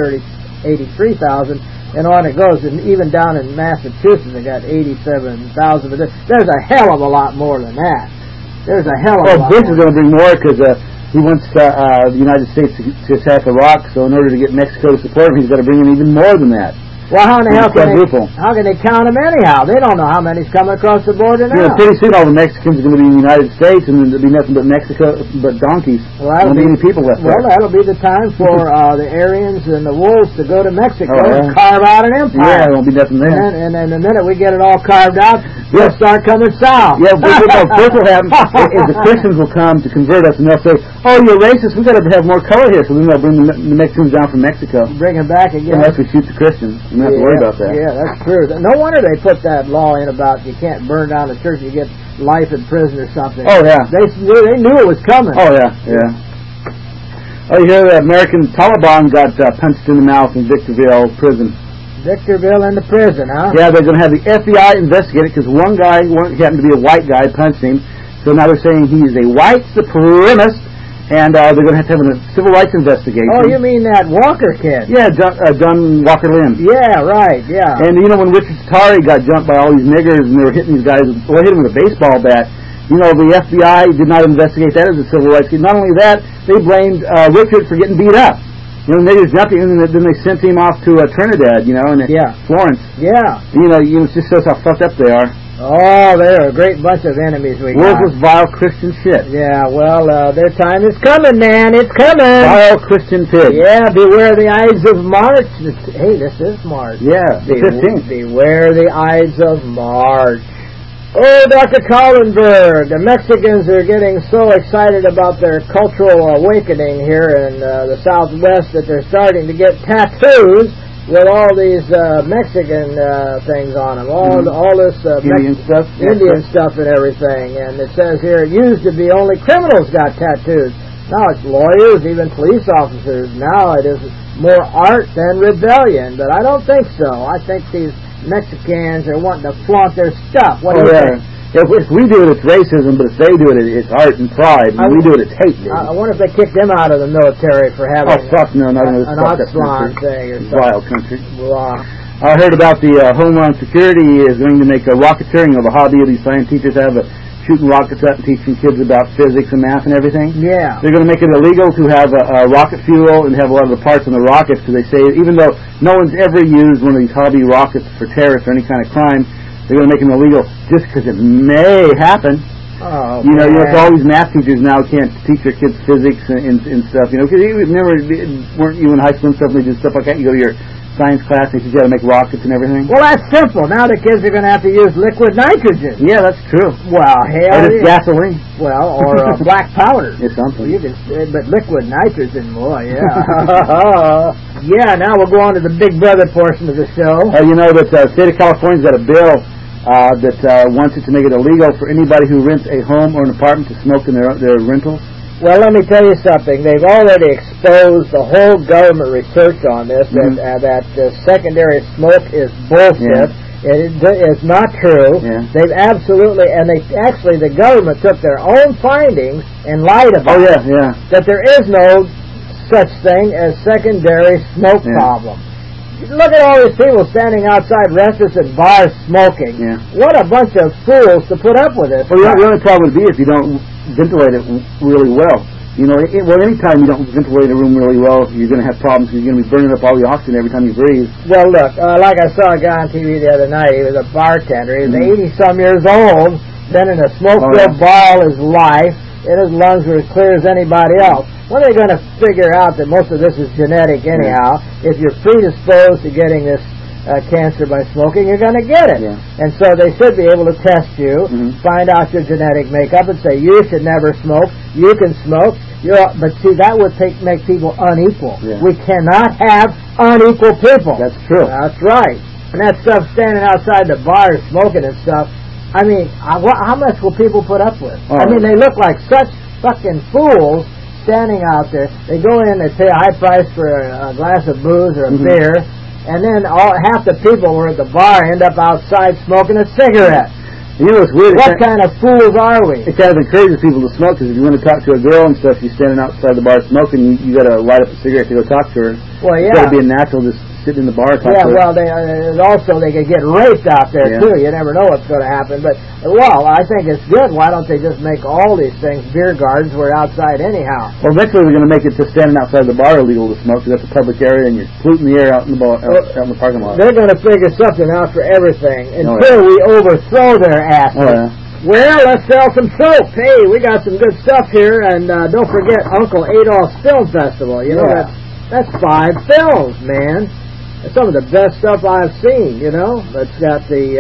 283,000. And on it goes. And even down in Massachusetts, they got 87,000. But there's a hell of a lot more than that. There's a hell of a lot more. Bush is going to bring more because he wants the United States to attack Iraq. So in order to get Mexico to support him, he's got to bring in even more than that. Well, how in the hell can they count them anyhow? They don't know how many's coming across the border now. Pretty soon all the Mexicans are going to be in the United States, and then there'll be nothing but Mexico, but donkeys. Well, that'll be people left there. Well, that'll be the time for the Aryans and the wolves to go to Mexico and carve out an empire. Yeah, there won't be nothing there. And then the minute we get it all carved out, they'll start coming south. Yeah, first will happen is the Christians will come to convert us, and they'll say, "Oh, you're racist. We've got to have more color here." So then they'll bring the Mexicans down from Mexico. Bring them back again. Unless we shoot the Christians. We don't have to worry about that. Yeah, that's true. No wonder they put that law in about you can't burn down the church, you get life in prison or something. Oh, yeah. They knew it was coming. Oh, yeah. Oh, you hear the American Taliban got punched in the mouth in Victorville prison. Victorville in the prison, huh? Yeah, they're going to have the FBI investigate it because one guy happened to be a white guy, punched him. So now they're saying he is a white supremacist. And they're going to have a civil rights investigation. Oh, you mean that Walker kid? Yeah, John Walker Lynn. Yeah, right, yeah. And, when Richard Tari got jumped by all these niggers and they were hitting these guys, hit him with a baseball bat, the FBI did not investigate that as a civil rights case. Not only that, they blamed Richard for getting beat up. Niggers jumped him, and then they sent him off to Trinidad, and Florence. Yeah. It just shows how fucked up they are. Oh, they're a great bunch of enemies we got. Worthless, vile Christian shit. Yeah, well, their time is coming, man. It's coming. Vile Christian pig. Yeah, beware the Ides of March. Hey, this is March. Yeah, the 15th. Beware the Ides of March. Oh, Dr. Kallenberg, the Mexicans are getting so excited about their cultural awakening here in the Southwest that they're starting to get tattoos with all these Mexican things on them, all this Indian stuff and everything. And it says here, it used to be only criminals got tattoos. Now it's lawyers, even police officers. Now it is more art than rebellion. But I don't think so. I think these Mexicans are wanting to flaunt their stuff. What do you think? If we do it, it's racism, but if they do it, it's art and pride. And we do it, it's hate. I wonder if they kicked them out of the military for having an Oxfam thing or something. Wild country. Wow. I heard about the Homeland Security is going to make rocketeering of a hobby of these science teachers have shooting rockets up and teaching kids about physics and math and everything. Yeah. They're going to make it illegal to have rocket fuel and have a lot of the parts on the rockets because they say even though no one's ever used one of these hobby rockets for terrorists or any kind of crime, they're going to make them illegal just because it may happen. Oh, so all these math teachers now can't teach their kids physics and stuff. Because weren't you in high school and stuff? And they did stuff like that. You go to your science class and you got to make rockets and everything. Well, that's simple. Now the kids are going to have to use liquid nitrogen. Yeah, that's true. Well, hell, it's gasoline. Well, or black powder. It's something. Well, you can, but liquid nitrogen, boy, yeah. Yeah. Now we'll go on to the Big Brother portion of the show. That the state of California's got a bill that wants it to make it illegal for anybody who rents a home or an apartment to smoke in their rentals. Well, let me tell you something. They've already exposed the whole government research on this, that secondary smoke is bullshit. Yeah. It's not true. Yeah. They've absolutely, and the government took their own findings and lied about it. Yeah. That there is no such thing as secondary smoke problem. Look at all these people standing outside restaurants and bars smoking. Yeah. What a bunch of fools to put up with this. Well, the only problem would be if you don't ventilate it really well. You know, anytime you don't ventilate a room really well, you're going to have problems. You're going to be burning up all the oxygen every time you breathe. Well, look, like I saw a guy on TV the other night. He was a bartender. He was 80-some years old, been in a smoke-filled bar all his life, and his lungs were as clear as anybody else. When are they going to figure out that most of this is genetic anyhow? If you're predisposed to getting this cancer by smoking, you're going to get it. Yeah. And so they should be able to test you, find out your genetic makeup, and say, you should never smoke, you can smoke. But see, that would make people unequal. Yeah. We cannot have unequal people. That's true. That's right. And that stuff standing outside the bars smoking and stuff, I mean, how much will people put up with? I mean, they look like such fucking fools standing out there. They go in, they pay a high price for a glass of booze or a beer, and then half the people who are at the bar end up outside smoking a cigarette. You know, it's weird. What kind of fools are we? It kind of encourages people to smoke, because if you want to talk to a girl and stuff, you're standing outside the bar smoking, you got to light up a cigarette to go talk to her. Well, yeah. It's got to be a natural just sitting in the bar talking to her. Well, they could get raped out there, too. You never know what's going to happen. But, I think it's good. Why don't they just make all these things beer gardens where we're outside anyhow? Well, eventually they're going to make it to standing outside the bar illegal to smoke, because that's a public area and you're polluting the air out in the parking lot. They're going to figure something out for everything until we overthrow their asses. Oh, yeah. Well, let's sell some soap. Hey, we got some good stuff here, and don't forget Uncle Adolph's Film Festival. You know, that's 5 films, man. It's some of the best stuff I've seen, you know. It's got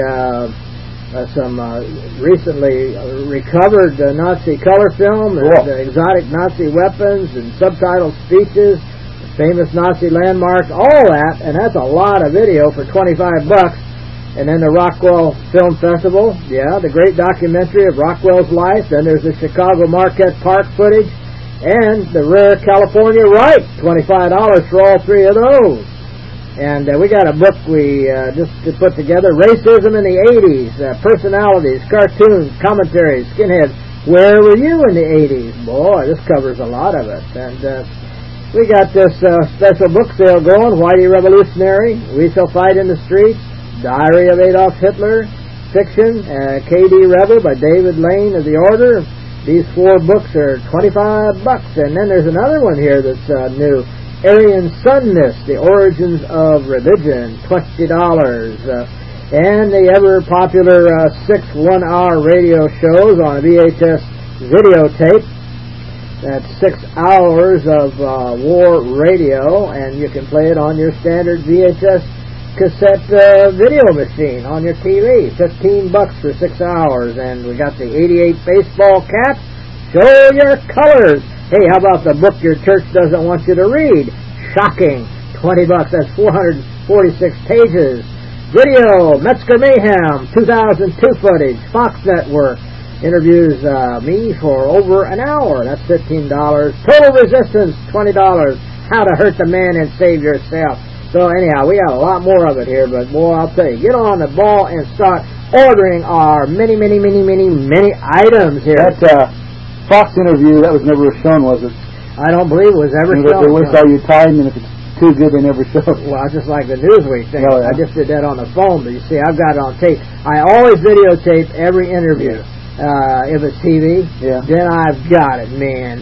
some recently recovered Nazi color film, and exotic Nazi weapons, and subtitled speeches, famous Nazi landmarks, all that, and that's a lot of video for $25. And then the Rockwell Film Festival, the great documentary of Rockwell's life. Then there's the Chicago Marquette Park footage, and the rare California Right, $25 for all 3 of those. And we got a book we just put together, Racism in the 80s, Personalities, Cartoons, Commentaries, Skinheads. Where were you in the 80s? Boy, this covers a lot of it. And we got this special book sale going, Whitey Revolutionary, We Shall Fight in the Streets, Diary of Adolf Hitler, fiction, K.D. Rebel by David Lane of the Order. These 4 books are $25. And then there's another one here that's new, Aryan Sunness, The Origins of Religion, $20. And the ever-popular 6 one-hour radio shows on a VHS videotape. That's 6 hours of war radio, and you can play it on your standard VHS cassette video machine on your TV. $15 for 6 hours. And we got the 88 baseball cap. Show your colors. Hey, how about the book your church doesn't want you to read? Shocking. $20. That's 446 pages. Video, Metzger Mayhem, 2002 footage, Fox Network. Interviews me for over an hour. That's $15. Total Resistance, $20. How to Hurt the Man and Save Yourself. So anyhow, we got a lot more of it here, but boy, I'll tell you, get on the ball and start ordering our many items here. That Fox interview, that was never shown, was it? I don't believe it was ever shown. They list all your time, and if it's too good, they never show it. Well, just like the Newsweek thing. Oh, yeah. I just did that on the phone, but you see, I've got it on tape. I always videotape every interview. If it's TV, then I've got it, man.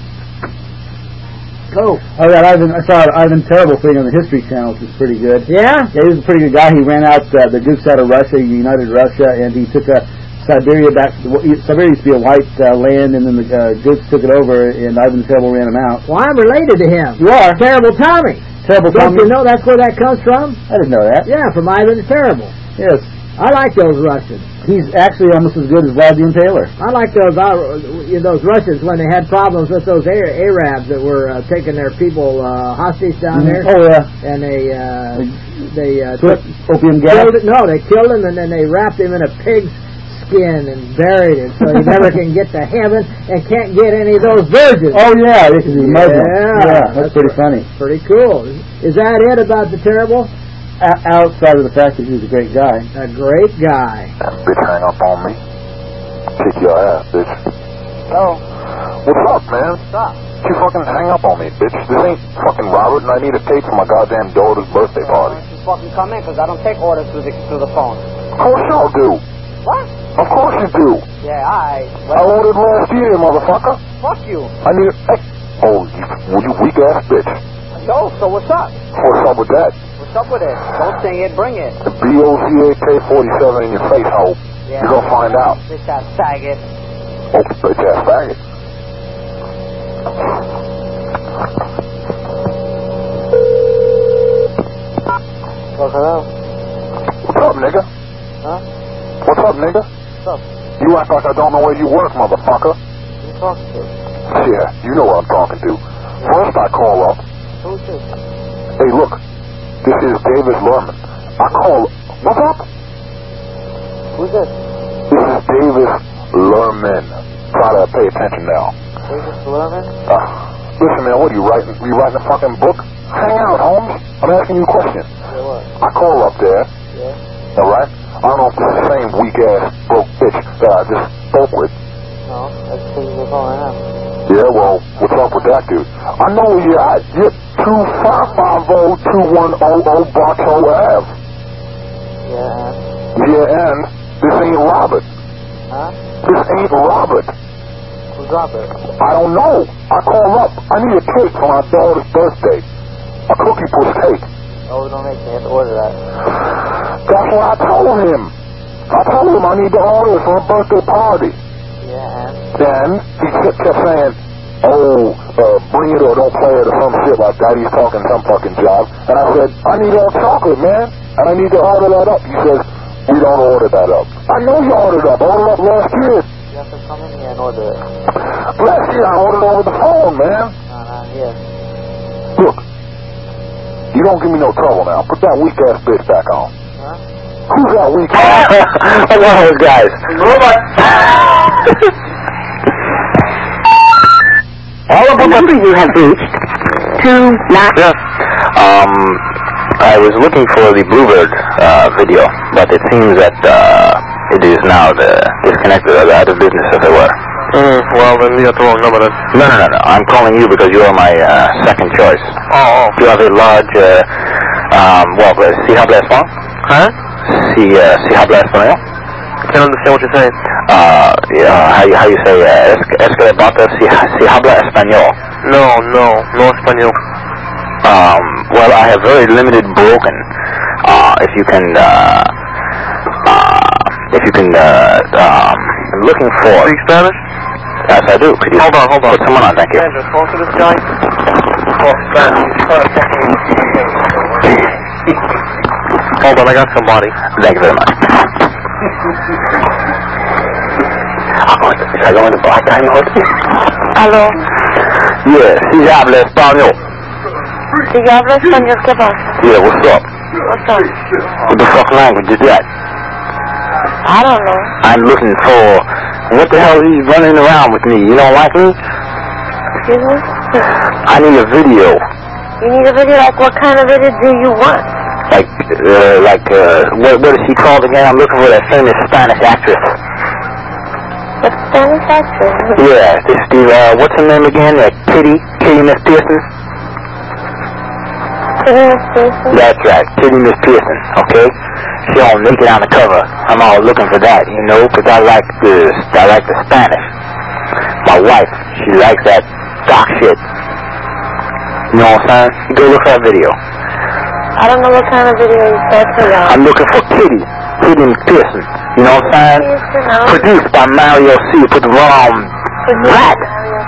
Oh, I saw an Ivan Terrible thing on the History Channel, which is pretty good. Yeah? Yeah, he was a pretty good guy. He ran out the Dukes out of Russia, he united Russia, and he took Siberia back. Siberia used to be a white land, and then the Dukes took it over, and Ivan the Terrible ran him out. Well, I'm related to him. You are? Terrible Tommy. Terrible Tommy? Don't you know that's where that comes from? I didn't know that. Yeah, from Ivan the Terrible. Yes. I like those Russians. He's actually almost as good as Vladimir Taylor. I like those Russians when they had problems with those Arabs that were taking their people hostage down there. Oh, yeah. And they took opium gas? They killed him, and then they wrapped him in a pig's skin and buried him so he never can get to heaven and can't get any of those virgins. Oh, yeah, because he's Muslim. Yeah, that's pretty funny. Pretty cool. Is that it about the Terrible? outside of the fact that he was a great guy. A great guy. That bitch hang up on me. Kick your ass, bitch. Hello? What's up, man? What's up? You fucking hang up on me, bitch. This ain't fucking Robert, and I need a tape for my goddamn daughter's birthday party. Why don't you fucking come in, because I don't take orders through the phone. Of course y'all do. What? Of course you do. Yeah, I ordered last year, motherfucker. Fuck you. I need a... Hey. Oh, you weak-ass bitch. No, so what's up? What's up with that? What's up with it? Don't sing it, bring it. The BOCAK-47 in your face, hoe. Yeah. You're gonna find out. Bitch-ass faggot. Oh, bitch-ass faggot. Well, hello? What's up, nigga? Huh? What's up, nigga? What's up? You act like I don't know where you work, motherfucker. Who you talking to? Yeah, you know what I'm talking to. First I call up. Who's this? Hey, look. This is David Lerman. I call... What's up? Who's this? This is David Lerman. Try to pay attention now. David Lerman? Listen, man, what are you writing? You writing a fucking book? Hang out, Holmes. I'm asking you a question. Yeah, what? I call up there. Yeah? All right? I don't know if this is the same weak-ass broke bitch that I just spoke with. No, that's who you're calling now. Yeah, well, what's up with that, dude? I know you're at 2550-2100 Bartow Ave. Yeah, Yeah, and this ain't Robert. huh? This ain't Robert. Who's Robert? I don't know. I call up. I need a cake for my daughter's birthday. A cookie puss cake. Oh, we don't make me have to order that. That's what I told him. I told him I need to order it for a birthday party. Yeah, and? Then he kept saying, bring it or don't play it or some shit like that. He's talking some fucking job. And I said, I need all chocolate, man. And I need to order that up. He says, we don't order that up. I know you ordered up. I ordered up last year. You have to come in here and order it. Last year I ordered over the phone, man. No, not here. Look, you don't give me no trouble now. Put that weak-ass bitch back on. Huh? Who's that weak-ass? I'm one of those guys. All of the number you have reached, 2-9. Yes. I was looking for the Bluebird video, but it seems that it is now disconnected, out of business, as it were. Well, then you got the wrong number then. No. I'm calling you because you are my second choice. Oh. You have a large, si habla español? Huh? Si habla español? I can't understand what you're saying. How you say, es que bata si habla español? No español. Well, I have very limited broken. If you can, I'm looking for... Speak Spanish? Yes, I do. Could you Hold on. put someone on? Thank you. Andrew, talk to this guy. Talk Spanish. He's trying to fucking... Hold on, I got somebody. Thank you very much. Should I go into black guy mode? Aló. Yes, si habla español. Si yo hablo español, ¿qué pasa? Yeah, what's up? What's up? What the fuck language is that? I don't know. I'm looking for... What the hell is he running around with me? You don't like me? Excuse me? I need a video. You need a video? Like, what kind of video do you want? What is she called again? I'm looking for that famous Spanish actress. The Spanish actress? Yeah, what's her name again? Kitty Miss Pearson? Kitty Miss Pearson? That's right, Kitty Miss Pearson, okay? She all naked on the cover. I'm all looking for that, you know, because I like the Spanish. My wife, she likes that dark shit. You know what I'm saying? Go look for that video. I don't know what kind of video you're talking about. I'm looking for Kitty Miss Pearson. You know what I'm saying? Produced by Mario C. Put the wrong black.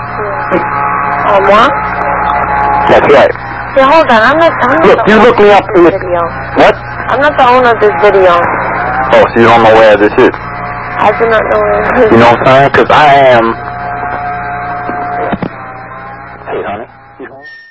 What? That's right. Yeah, hold on. I'm not Look, you look me up in the... video. What? I'm not the owner of this video. Oh, so you don't know where this is? I do not know where it is. You know what I'm saying? Because I am